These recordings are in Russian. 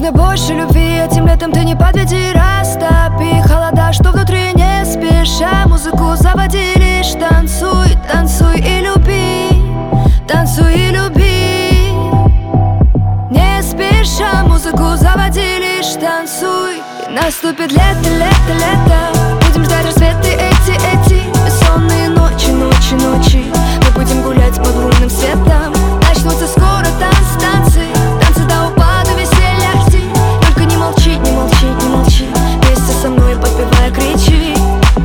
нужно больше любви, этим летом ты не подведи. Растопи холода, что внутри, не спеша музыку заводи. Лишь танцуй, танцуй и люби, танцуй и люби. Не спеша музыку заводи, лишь танцуй. И наступит лето, лето, лето. Будем ждать рассветы эти бессонные ночи, ночи, ночи. Мы будем гулять под лунным светом. Начнутся скоро танцы, танцы, танцы до упаду веселья жди. Только не молчи, не молчи, не молчи. Вместе со мной подпевая кричи.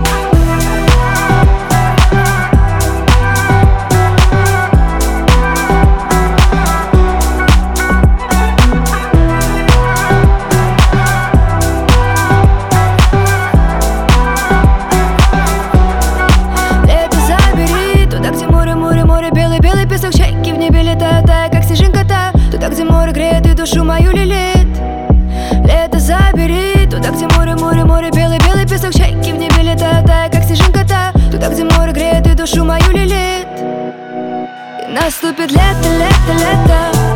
Лето забери, туда, где море, море, море, белый, белый песок, чайки в небе летают, тая, как снежинка-то. Туда, где море греет и душу мою лелеет. Лето забери, туда, где море, море, море, белый, белый песок, чайки в небе летают, тая, как снежинка-то. Туда, где море греет и душу мою лелеет. И наступит лето, лето, лето.